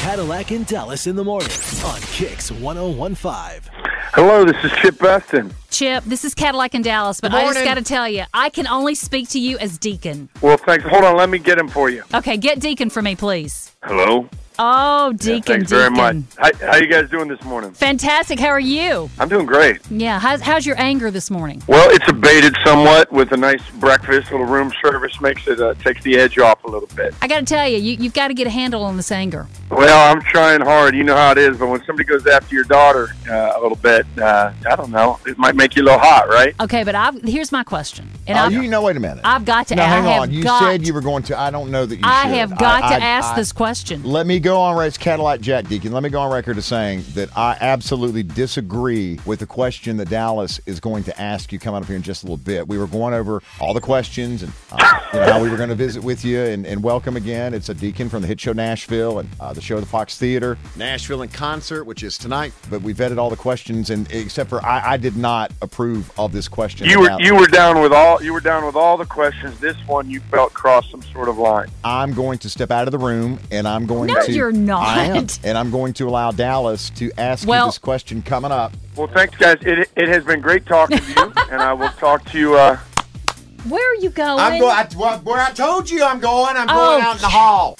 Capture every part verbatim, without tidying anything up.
Cadillac and Dallas in the morning on Kicks one oh one point five. Hello, this is Chip Beston. Chip, this is Cadillac and Dallas, but I just got to tell you, I can only speak to you as Deacon. Well, thanks. Hold on, let me get him for you. Okay, get Deacon for me, please. Hello. Oh, Deacon, yeah, thanks Deacon. very much. How, how you guys doing this morning? Fantastic. How are you? I'm doing great. Yeah. How's, how's your anger this morning? Well, it's abated somewhat with a nice breakfast. Little room service makes it uh, takes the edge off a little bit. I got to tell you, you, you've got to get a handle on this anger. Well, I'm trying hard. You know how it is. But when somebody goes after your daughter uh, a little bit, uh, I don't know. It might make you a little hot, right? Okay, but I've, here's my question. And Oh, I've, you know, wait a minute. I've got to Now, I hang have on. You got, said you were going to. I don't know that you I should. have got I, to I, ask I, this question. Let me go on, It's Cadillac Jack Deacon. Let me go on record as saying that I absolutely disagree with the question that Dallas is going to ask you coming up here in just a little bit. We were going over all the questions and uh, you know, how we were going to visit with you and, and welcome again. It's a Deacon from the hit show Nashville and uh, the show at the Fox Theater. Nashville in Concert, which is tonight. But we vetted all the questions, and except for I, I did not approve of this question. You were about, you were down with all you were down with all the questions. This one you felt crossed some sort of line. I'm going to step out of the room, and I'm going No, to. you're not. I am, and I'm going to allow Dallas to ask Well- you this question coming up. Well, thanks, guys. It it has been great talking to you, and I will talk to you. Uh, Where are you going? I'm going. I, well, where I told you I'm going. I'm Oh. going out in the hall.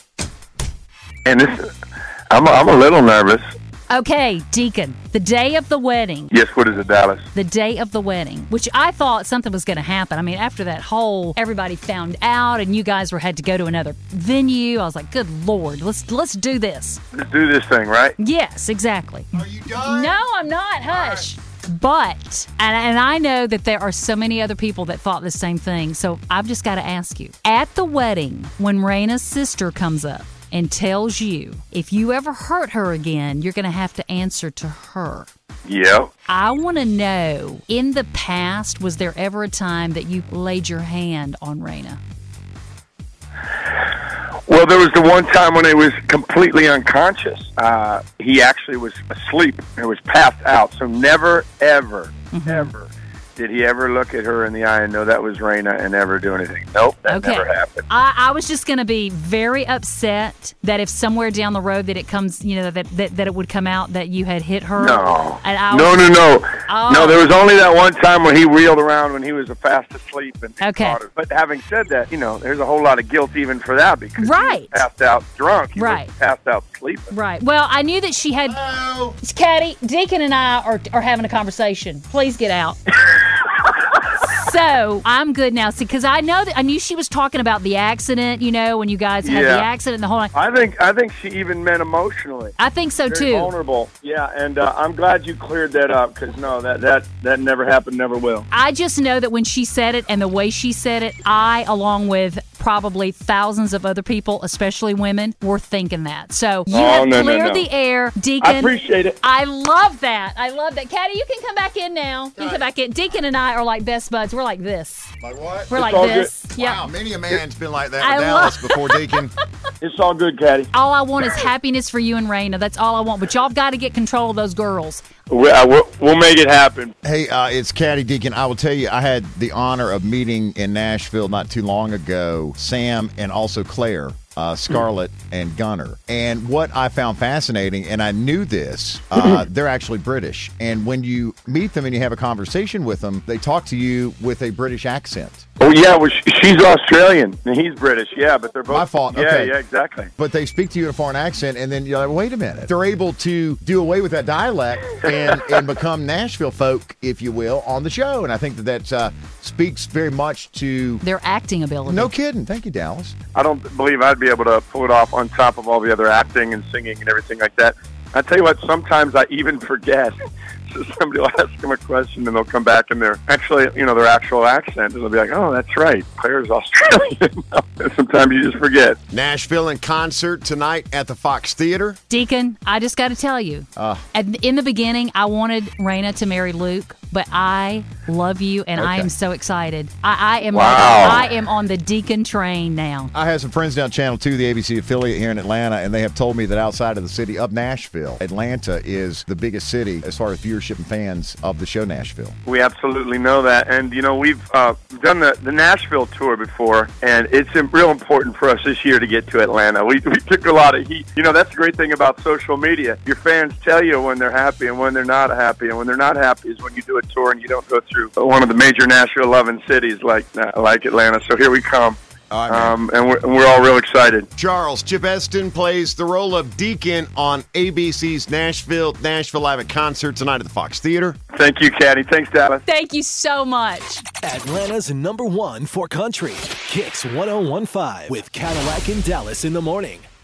and this, I'm I'm a little nervous. Okay, Deacon, the day of the wedding. Yes, what is it, Dallas? The day of the wedding, which I thought something was going to happen. I mean, after that whole everybody found out and you guys were had to go to another venue, I was like, good Lord, let's let's do this. Let's do this thing, right? Yes, exactly. Are you done? No, I'm not. Hush. But, and, and I know that there are so many other people that thought the same thing, so I've just got to ask you. At the wedding, when Raina's sister comes up and tells you if you ever hurt her again, you're going to have to answer to her. Yeah. I want to know, in the past, was there ever a time that you laid your hand on Raina? Well, there was the one time when he was completely unconscious. Uh, he actually was asleep. He was passed out. So never, ever, Mm-hmm. ever did he ever look at her in the eye and know that was Raina and ever do anything. Nope, that Okay. never happened. I, I was just going to be very upset that if somewhere down the road that it comes, you know, that, that, that it would come out that you had hit her. No. And I No, was- no, no. Oh. No, there was only that one time when he wheeled around when he was fast asleep. And Okay. caught her. But having said that, you know, there's a whole lot of guilt even for that because Right. he was passed out drunk. He Right. was passed out sleeping. Right. Well, I knew that she had. Hello. Caddy, Deacon and I are, are having a conversation. Please get out. So I'm good now. See, because I know that I knew she was talking about the accident. You know, when you guys had Yeah. the accident, and the whole. Night. I think I think she even meant emotionally. I think so Very too. vulnerable. Yeah, and uh, I'm glad you cleared that up because no, that, that that never happened, never will. I just know that when she said it and the way she said it, I, along with probably thousands of other people, especially women, were thinking that. So you Oh, have no, no, cleared no. the air, Deacon. I appreciate it. I love that. I love that. Caddy, you can come back in now. You can come back in. Deacon and I are like best buds. We're like this. Like what? We're like all this. Yep. Wow, many a man's been like that I with love- Dallas before Deacon. It's all good, Caddy. All I want is happiness for you and Raina. That's all I want. But y'all got to get control of those girls. We, uh, we'll, we'll make it happen. Hey, uh, it's Caddy Deacon. I will tell you, I had the honor of meeting in Nashville not too long ago Sam and also Claire, uh, Scarlett and Gunner. And what I found fascinating, and I knew this, uh, they're actually British. And when you meet them and you have a conversation with them, they talk to you with a British accent. Oh yeah, well, sh- she's Australian and he's British. Yeah, but they're both. My fault. Yeah, Okay. yeah, exactly. But they speak to you in a foreign accent, and then you're like, wait a minute. They're able to do away with that dialect and, and become Nashville folk, if you will, on the show. And I think that that uh, speaks very much to... Their acting ability. No kidding. Thank you, Dallas. I don't believe I'd be able to pull it off on top of all the other acting and singing and everything like that. I tell you what, sometimes I even forget. So somebody will ask them a question and they'll come back in their actually, you know, their actual accent, and they'll be like, "Oh, that's right, Claire's Australian." And sometimes you just forget. Nashville in Concert tonight at the Fox Theater. Deacon, I just got to tell you, Uh. at, in the beginning, I wanted Raina to marry Luke, but I love you, and I Okay. am so excited. I, I am Wow. I am on the Deacon train now. I have some friends down Channel two, the A B C affiliate here in Atlanta, and they have told me that outside of the city of Nashville, Atlanta is the biggest city as far as viewership and fans of the show Nashville. We absolutely know that. And, you know, we've uh, done the, the Nashville tour before, and it's im- real important for us this year to get to Atlanta. We, we took a lot of heat. You know, that's the great thing about social media. Your fans tell you when they're happy and when they're not happy. And when they're not happy is when you do a tour and you don't go through one of the major Nashville-loving cities like uh, like Atlanta. So here we come. All right, man. Um, and we're, and we're all real excited. Charles, Chip Eston plays the role of Deacon on A B C's Nashville, Nashville Live at concert tonight at the Fox Theater. Thank you, Caddy. Thanks, Dallas. Thank you so much. Atlanta's number one for country. Kicks one oh one point five with Cadillac and Dallas in the morning.